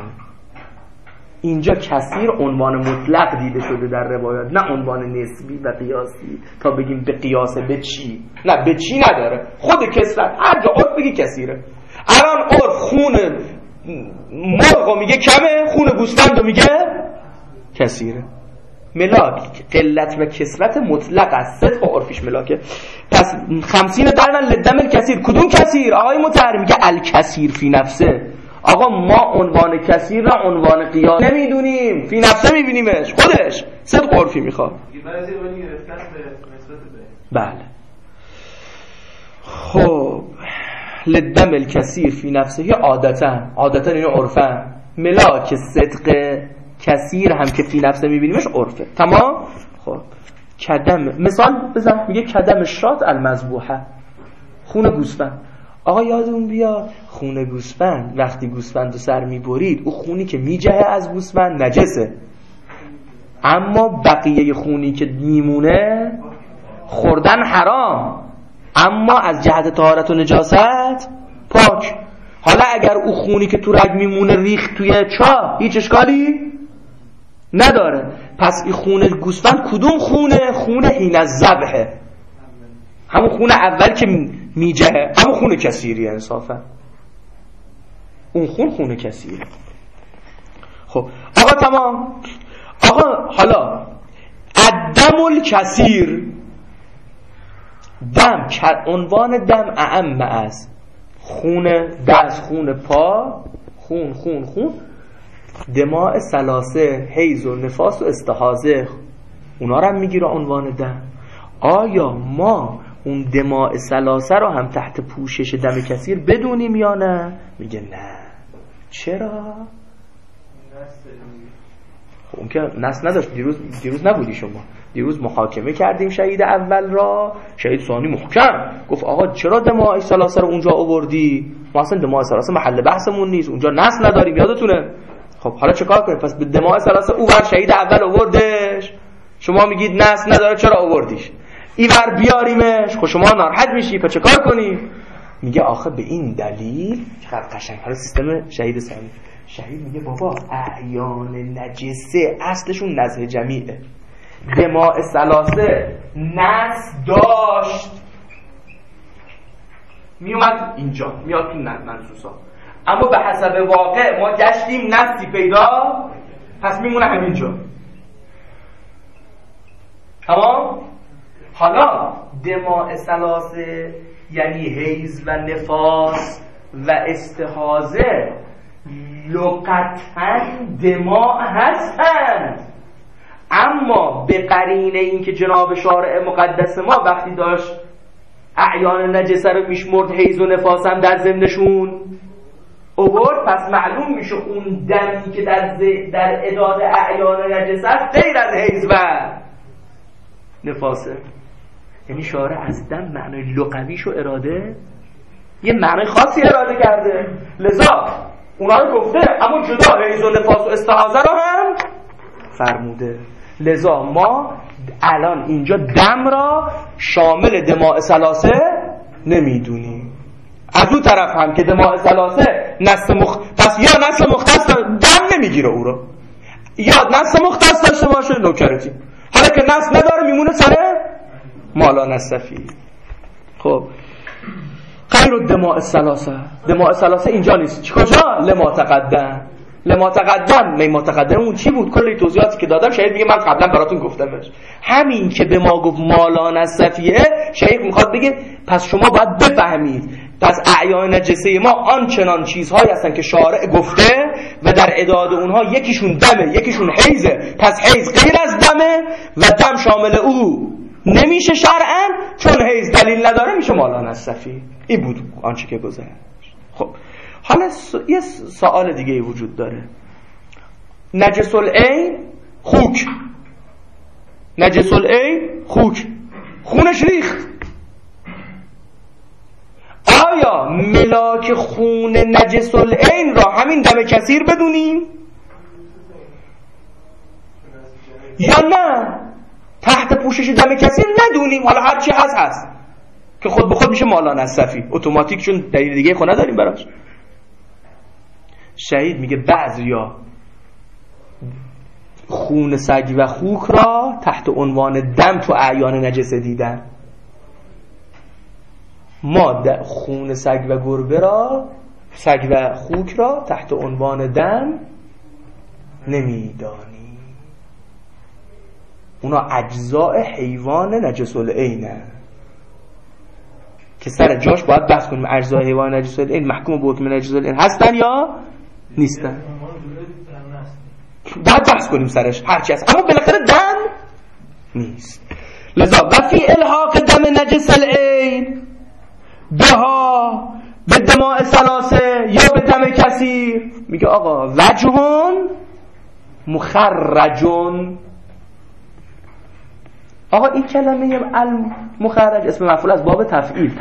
اینجا کثیر عنوان مطلق دیده شده در روایات، نه عنوان نسبی و قیاسی تا بگیم به قیاس به چی، نه به چی نداره، خود کثرت هر جا عرف بگی کثیره. الان عرف خون مرغ میگه کمه، خون گوسفند میگه کثیره. ملاک قلت و کثرت مطلق است، صدق و عرفیش ملاکه. پس 50 دلون لدم الکثیر. کدوم کثیر؟ آقای مطهر میگه الکثیر فی نفسه. آقا ما عنوان کثیر را عنوان قیاس نمیدونیم، فی نفسه میبینیمش، خودش صدق عرفی میخواد. بله. خب لدم الکثیر فی نفسه یا عادتا اینو عرفن. ملاک صدق کثیر هم که فی نفسه میبینیمش عرفه. تمام. خب کدم مثال بزن، میگه کدم شات المذبوحه، خون گوسفند. آقا یادون بیاد خون گوسفند وقتی گوسفند رو سر میبرید، او خونی که میجهه از گوسفند نجسه، اما بقیه خونی که میمونه خوردن حرام، اما از جهت طهارت و نجاست پاک. حالا اگر او خونی که تو رگ میمونه ریخت توی چاه هیچ اشکالی نداره. پس این خون گوسفند کدوم خونه؟ خون حین الذبح، همون خون اول که میجهه، همون خون کثیری انصافا، اون خون کثیره. خب آقا تمام. آقا حالا الدم الکثیر، دم عنوان دم اعم از خون دست، خون پا، خون دماء ثلاثه، حیض و نفاس و استحاضه، اونا رو هم میگیره عنوان دم. آیا ما اون دماء ثلاثه رو هم تحت پوشش دم کثیر بدونیم یا نه؟ میگه نه. چرا؟ خب اون که نص نداشت. دیروز نبودی شما، دیروز محاکمه کردیم شهید اول را، شهید ثانی محکم گفت آقا چرا دماء ثلاثه رو اونجا آوردی؟ ما اصلا دماء ثلاثه محل بحثمون نیست، اونجا نص نداریم، یادتونه؟ خب حالا چه کار کنیم؟ پس به دماء ثلاثه اون شهید اول آوردش، شما میگید نص نداره، چرا آوردیش؟ اینور بیاریمش، خب شما ناراحت میشی، پس چه کار کنیم؟ میگه آخه به این دلیل چقدر قشنگ. حالا سیستم شهید ثانی، شهید میگه بابا اعیان نجسه اصلشون نزه جمیعه، دماء ثلاثه نص داشت میومد اینجا، میاد تو منصوصا، اما به حسب واقع ما گشتیم نصی پیدا، پس میمونه همینجا. تمام. حالا دماء ثلاثه یعنی حیض و نفاس و استحاضه لغتاً دماء هستند، اما به قرینه این که جناب شارع مقدس ما وقتی داشت اعیان نجسه رو میشمرد حیض و نفاس هم در ضمنشون اوورد، پس معلوم میشه اون دمی که در اعداد اعیان نجسه است غیر از حیض و نفاسه. یعنی شارع از دم معنای لغویشو اراده یه معنای خاصی اراده کرده، لذا اونا رو گفته اما جدا حیض و نفاس و استحاضه رو هم فرموده. لذا ما الان اینجا دم را شامل دماء ثلاثه نمیدونیم. از اون طرف هم که دماء ثلاثه پس یا نسل مختص دم نمیگیره او رو، یا نسل مختص داشته باشه نوکرتی، حالا که نسل نداره میمونه سر مالا نصفی. خب غیر الدماء الثلاثه، دماء ثلاثه اینجا نیست. کجا؟ لما تقدم. لما تقدم اون چی بود؟ کلی توضیحاتی که دادم شاید میگه من قبلا براتون گفتمش. همین که به ما گفت مالا نصفیه، شیخ میخواد بگه پس شما باید بفهمید پس اعیان نجسه ما آنچنان چیزهایی هستن که شارع گفته و در اعداد اونها یکیشون دمه یکیشون حیزه، پس حیز غیر از دمه و دم شامل او نمیشه شرعاً، چون حیز دلیل نداره میشه مالا نصفی. این بود آنچه که گذشت. خب حالا یه سوال دیگه ای وجود داره. نجس العین خوک، نجس العین خوک، خونش ریخت، آیا ملاک خون نجس العین را همین دم کثیر بدونیم یا نه تحت پوشش دم کثیر ندونیم؟ حالا هر چی هست که خود به خود میشه مالا نصفی اتوماتیک، چون دلیل دیگه خود نداریم براش. شهید میگه بعضیا خون سگ و خوک را تحت عنوان دم تو اعیان نجسه دیدن. ما خون سگ و گربه را، سگ و خوک را تحت عنوان دم نمیدانیم. اونا اجزاء حیوان نجس العینه که سر جاش باید بحث کنیم اجزاء حیوان نجس العین محکوم به حکم نجس العین هستن یا نیستن، باید بحث کنیم سرش هرچی هست، اما بالاخره دم نیست. لذا و فی الحاق دم نجس العین بها به دماء ثلاثه یا به دم کثیر، میگه آقا وجهون مخرجون. آقا این کلمه المخرج اسم مفعول از باب تفعیل،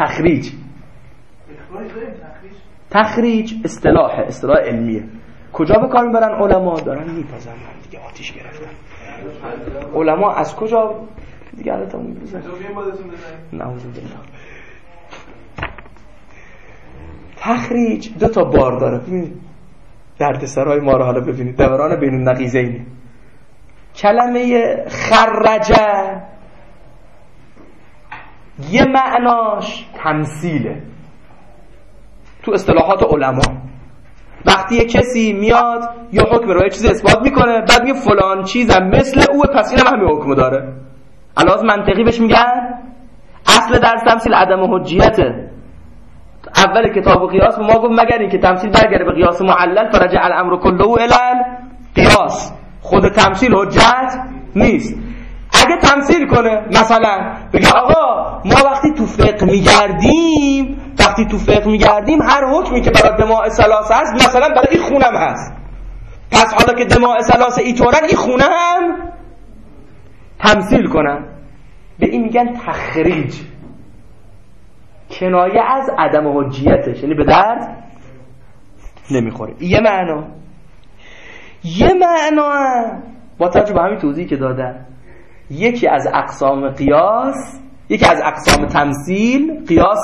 تخریج اصطلاح علمیه. کجا به کار میبرن علما؟ دارن میپزن دیگه، آتیش گرفتن علما. از کجا دیگه الان میپزن؟ نعوذ بالله. تخریج دو تا بار داره، ببینید دردسرای ما رو حالا ببینید، دوران بین النقیضین. کلمه خرجه یه معناش تمثیله تو اصطلاحات علما. وقتی یه کسی میاد یا حکم رو یه چیز اثبات میکنه بعد میگه فلان چیزم مثل اوه پس اینم همین حکم داره، علاوه منطقی بهش میگن اصل درس تمثیل عدم حجیته. اول کتاب و قیاس ما گفت مگر این که تمثیل برگرده به قیاس معلل فرجع الامر كله الی القیاس، خود تمثیل حجت نیست. اگه تمثیل کنه مثلا بگه آقا ما وقتی تو فقه میگردیم هر حکمی که برای دماء ثلاثه هست مثلا برای این خونم هست، پس حالا که دماء ثلاثه اینطورن این خونه هم تمثیل کنن. به این میگن تخریج، کنایه از عدم حجیتش، یعنی به درد نمیخوره. یه معنا با توجه به همین توضیحی که دادن، یکی از اقسام قیاس، یکی از اقسام تمثیل قیاس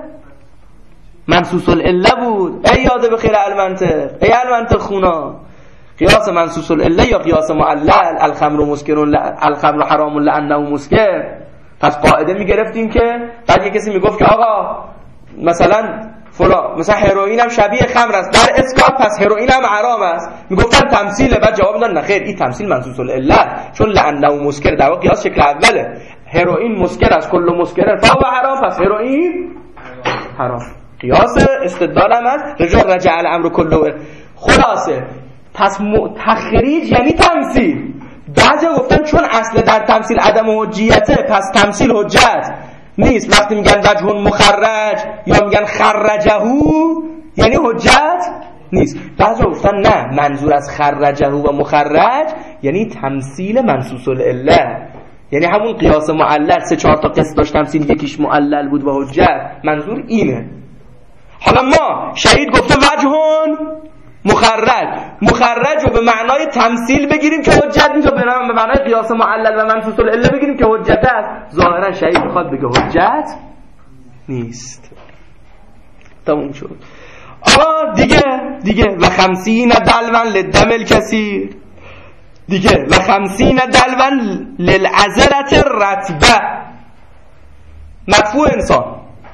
منصوص العله بود. ای یاد بخیر المنطق، ای المنطق خونا، قیاس منصوص العله یا قیاس معلل. الخمر حرام لانه مسکر. پس قاعده میگرفتیم که بعد یه کسی میگفت که آقا مثلا فلان مثلا هروئین هم شبیه خمر است در اسکار، پس هروئین هم حرام است. میگفتن تمثیله، بعد جواب میدن نه خیر این تمثیل منصوص العله، چون لانه مسکر در واقع قیاس شکل اوله. هروئین مسکر است، کل مسکر فهو حرام، پس هروئین حرام. قیاس استدلال هم هست، رجع الامر کله. خلاصه پس تخریج یعنی تمثیل. بعضی گفتن چون اصل در تمثیل عدم حجیته پس تمثیل حجت نیست. وقتی میگن وجه مخرج یا میگن خرجهو یعنی حجت نیست. بعضی گفتن نه، منظور از خرجهو و مخرج یعنی تمثیل منصوص العله، یعنی همون قیاس معلل 3-4 تا قسم داشت تمثیل، یکیش معلل بود و حجت. منظور اینه. حالا ما شهید گفته وجهون مخرج رو به معنای تمثیل بگیریم که حجت نیست، و به معنای قیاس معلل و منصوص العله بگیریم که حجت است. ظاهرا شهید میخواد بگه حجت نیست. تموم شد. دیگه و 50 دلون للدم الکثیر، دیگه و 50 دلون للعذرة الرتبه. مدفوع انسان،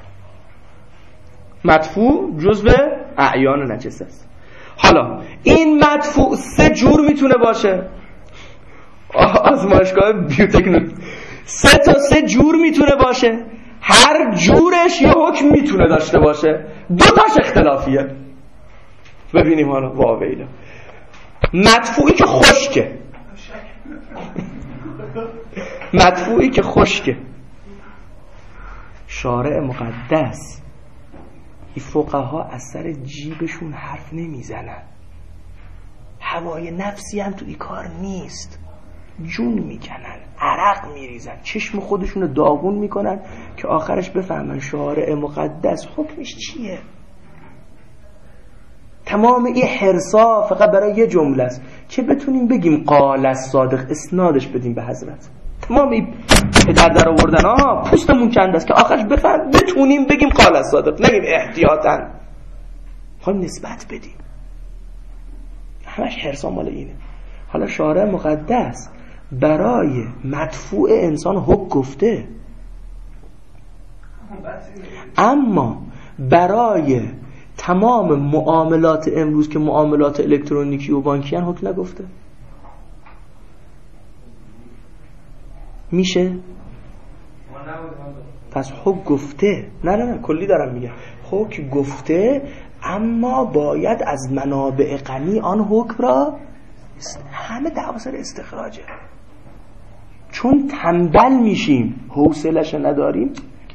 مدفوع جزو اعیان نجس است. حالا این مدفوع 3 جور میتونه باشه. آزمایشگاه بیوتکنولوژی 3 جور میتونه باشه. هر جورش یه حکم میتونه داشته باشه. 2 تاش اختلافیه. ببینیم حالا واویلا. مدفوعی که خشکه، مدفوعی که خشکه، شارع مقدس این فقها از سر جیبشون حرف نمیزنن. هوای نفسی هم تو این کار نیست. جون میکنن، عرق میریزن، چشم خودشونو داغون میکنن که آخرش بفهمن شارع مقدس حکمش چیه. تمام این حرصا فقط برای یه جمله است که بتونیم بگیم قال الصادق، اسنادش بدیم به حضرت. تمام این در آوردن پوستمون کنده است که آخرش بتونیم بگیم قال الصادق، نگیم احتیاطاً، خواهیم نسبت بدیم. همش حرصا مال اینه. حالا شارع مقدس برای مدفوع انسان حکم گفته، اما برای تمام معاملات امروز که معاملات الکترونیکی و بانکی هن حکم نگفته. میشه؟ پس حکم گفته، نه کلی دارم میگم، حکم گفته، اما باید از منابع غنی آن حکم را همه دعوا سر استخراجه. چون تنبل میشیم، حوصله‌اش نداریم،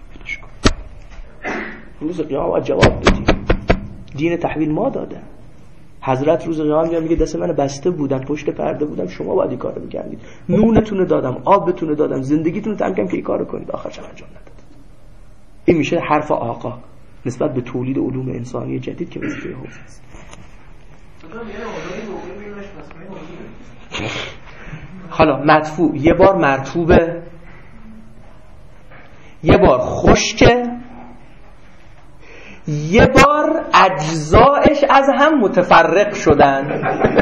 روز قیامت باید جواب بدیم. دین تحویل ما داده. حضرت روز قیامت میگه دست من بسته بودن، پشت پرده بودم، شما باید این کارو میکردید. نونتون دادم، آبتون دادم، زندگیتون رو تمام که این کارو کنید، آخرش انجام ندادید. این میشه حرف آقا نسبت به تولید علوم انسانی جدید که وظیفه حوزه است. حالا مدفوع یه بار مرطوبه، یه بار خشکه، یه بار اجزایش از هم متفرق شدن.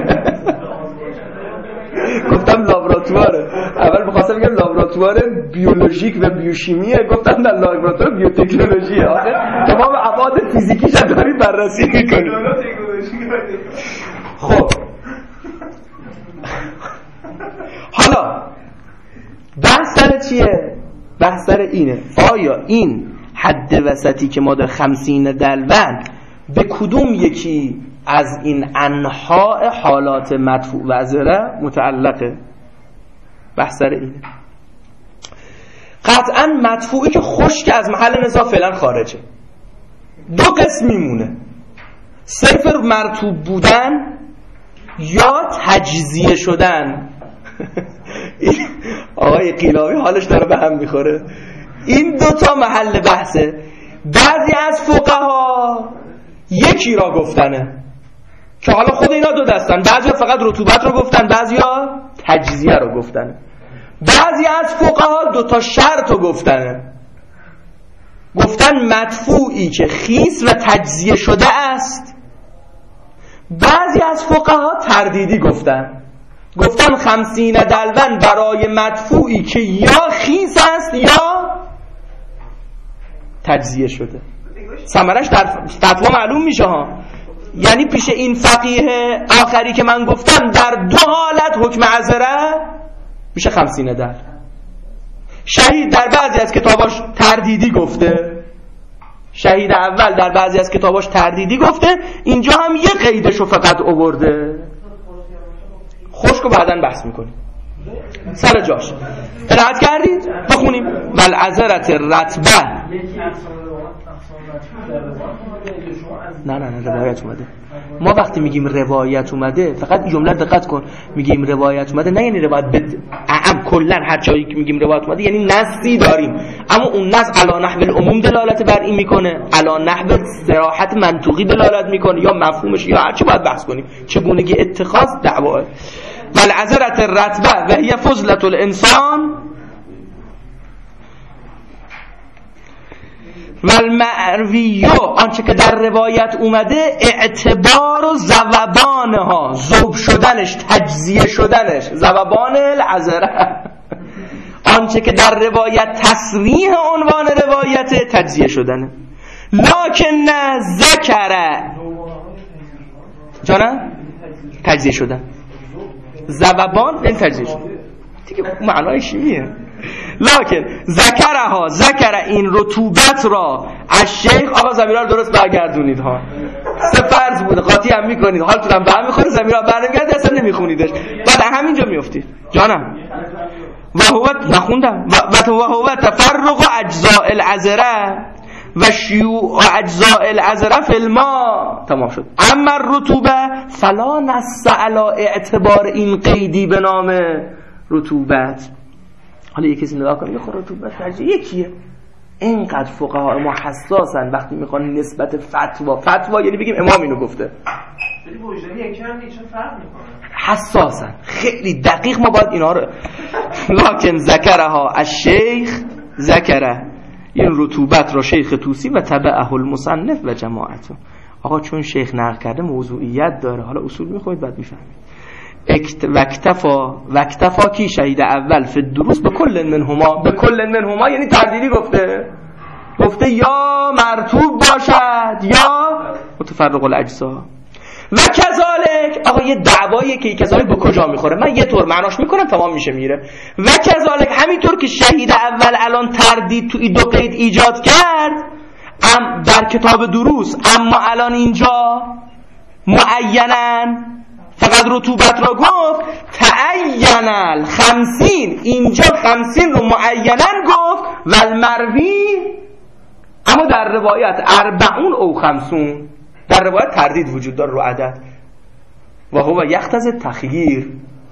گفتم لابراتواره، اول می‌خواستم بگم لابراتوار بیولوژیک و بیوشیمیه، گفتم در لابراتوار بیوتکنولوژیه. آخه تمام ابعاد فیزیکیش هم داریم بررسی می‌کنیم. خب حالا بحث سر چیه؟ بحث سر اینه آیا این حد وسطی که ما در 50 دلون به کدوم یکی از این انواع حالات مدفوع و عذره متعلقه؟ بحث سر اینه. قطعا مدفوعی که خشک از محل نزاع فعلا خارجه. 2 قسم میمونه، صرف مرطوب بودن یا تجزیه شدن. آقای قیلاوی حالش داره به هم میخوره. این 2 تا محل بحثه. بعضی از فقها یکی را گفتنه که حالا خود اینا 2 دستن، بعضی فقط رطوبت رو گفتن، بعضی ها تجزیه رو گفتن. بعضی از فقها 2 تا شرط رو گفتن مدفوعی که خیس و تجزیه شده است. بعضی از فقها تردیدی گفتن 50 دلون برای مدفوعی که یا خیس است یا تجزیه شده. ثمرش در فتوا معلوم میشه ها. یعنی پیش این فقیه آخری که من گفتم در 2 حالت حکم عذره میشه 50 دل. شهید در بعضی از کتاباش تردیدی گفته شهید اول در بعضی از کتاباش تردیدی گفته، اینجا هم یه قیدشو فقط آورده. خشک رو بعداً بحث میکنیم سر جاش. قرائت کردید؟ بخونیم. والعذرت رتبه. نه روایت اومده. ما وقتی میگیم روایت اومده فقط این جمله دقت کن، میگیم روایت اومده نه یعنی روایت کلا هر جایی که میگیم روایت اومده یعنی نصی داریم، اما اون نص علی نحو العموم دلالت بر این میکنه، علی نحو صراحت منطقی دلالت میکنه، یا مفهومش یا هر چی باید بحث کنیم، چگونگی اتخاذ دعواه. والعذرت الرتبه و هی فضلة الانسان والمعروی، آنچه که در روایت اومده اعتبار و ذوبانها، ذوب شدنش، تجزیه شدنش، ذوبان العذره. آنچه که در روایت تصریح عنوان روایت تجزیه شدنه. لکن ذکر جانا تجزیه شدن، ذوبان این تجزیه شدن دیگه معنای شیمیه. لکن ذکرها، ذکر این رطوبت را از شیخ. آقا زمیرها رو درست برگردونید ها، سه فرض بوده قاطی هم میکنید، حالتونم به هم میخوره، زمیرها برنمیگرده اصلا نمیخونیدش، بعد همینجا میافتید جانم. و هو نخوندم و هو تفرق اجزاء العذره و شیوع اجزاء العذره فی الماء. تمام شد. اما الرطوبه فلا نص علی اعتبار این قیدی به نام رطوبت. حالا یکی کسی نگاه کنه میگه رطوبت درجه یکیه. اینقدر فقها ما حساسن وقتی میخوان نسبت فتوا یعنی بگیم امام اینو گفته، ولی وجدانی یکم چه فرق میکنه، حساسن خیلی دقیق. ما باید اینا رو لکن ذکرها الشیخ، ذکره این رطوبت را شیخ توسی و تبعه المصنف و جماعته. آقا چون شیخ نقل کرده موضوعیت داره، حالا اصول میخوید بعد میفهمید. وکتفا کی شهید اول فی دروس به کل منهما، به کل منهما یعنی تردیدی گفته یا مرطوب باشد یا متفرق الاجزا. و کذالک، آقا یه دعواییه که کذالک به کجا میخوره، من یه طور معناش میکنم تمام میره. و کذالک همینطور که شهید اول الان تردید تو این دو قید ایجاد کرد در کتاب دروس، اما الان اینجا معینن فقط رطوبت را گفت. تعین ال50، اینجا 50 رو معینن گفت. و المروی، اما در روایت 40 او 50، در روایت تردید وجود داره رو عدد. و هو یقتضی تخییر.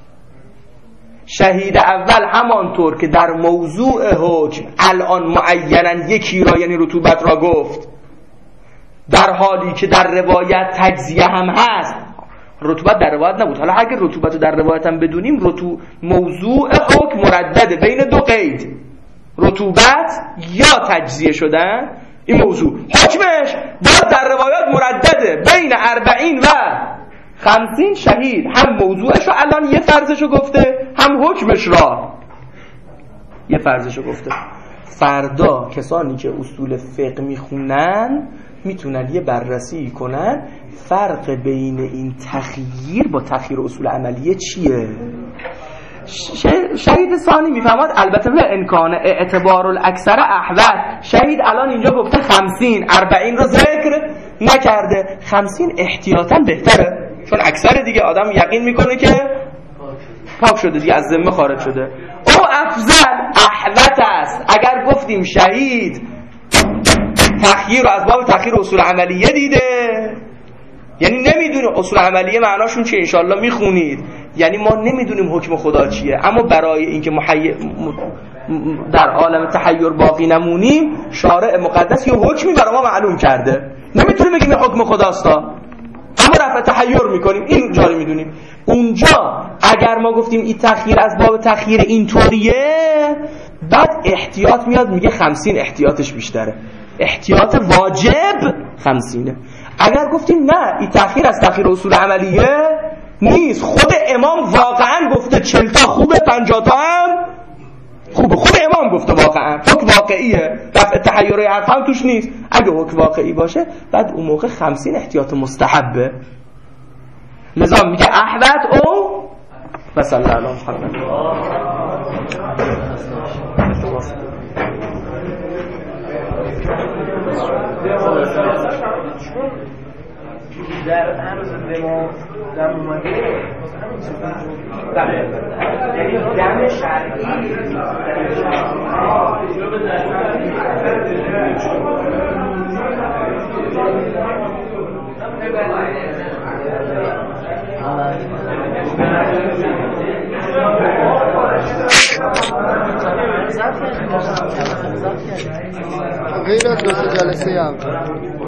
شهید اول همانطور که در موضوع حکم الان معینن یکی را یعنی رطوبت را گفت، در حالی که در روایت تجزیه هم هست. رطوبت در روایت نبود، حالا اگر رطوبت رو در روایت هم بدونیم، موضوع حکم مردده بین دو قید، رطوبت یا تجزیه شدن. این موضوع حکمش باید در روایات مردده بین 40 و 50. شهید هم موضوعش رو الان یه فرضش رو گفته، هم حکمش را یه فرضش رو گفته. فردا کسانی که اصول فقه میخونن میتونن یه بررسی کنن فرق بین این تخییر با تخییر اصول عملیه چیه. شهید ثانی میفهمد البته به امکان اعتبار الاکثر احوال. شهید الان اینجا گفته 50، 40 رو ذکر نکرده. 50 احتیاطاً بهتره، چون اکثر دیگه آدم یقین میکنه که پاک شده دیگه، از ذمه خارج شده. او افضل احوط است. اگر گفتیم شهید تخییر رو از باب تخییر اصول عملیه دیده، یعنی نمیدونیم اصول عملیه معناشون چیه، انشالله میخونید. یعنی ما نمیدونیم حکم خدا چیه، اما برای اینکه در عالم تحیر باقی نمونیم، شارع مقدس یه حکمی برای ما معلوم کرده، نمیتونیم بگیم حکم خداستا، اما رفع تحیر میکنیم. این جاری میدونیم. اونجا اگر ما گفتیم این تخییر از باب تخییر اینطوریه، بعد احتیاط میاد میگه 50 احتیاطش بیشتره، احتیاط واجب 50. اگر گفتیم نه این تخییر از تخییر اصول عملیه نیست، خود امام واقعا گفته 40 تا خوبه 50 تا هم خوبه، خود امام گفته واقعا حکم واقعیه، رفع تحیر حرف هم توش نیست. اگه حکم واقعی باشه بعد اون موقع 50 احتیاط مستحبه. لذا میگه احوط او و صلی الله علیه محمد. چون در عرض به ما دم اومده یعنی دم شرعی غیر از 2 جلسه هم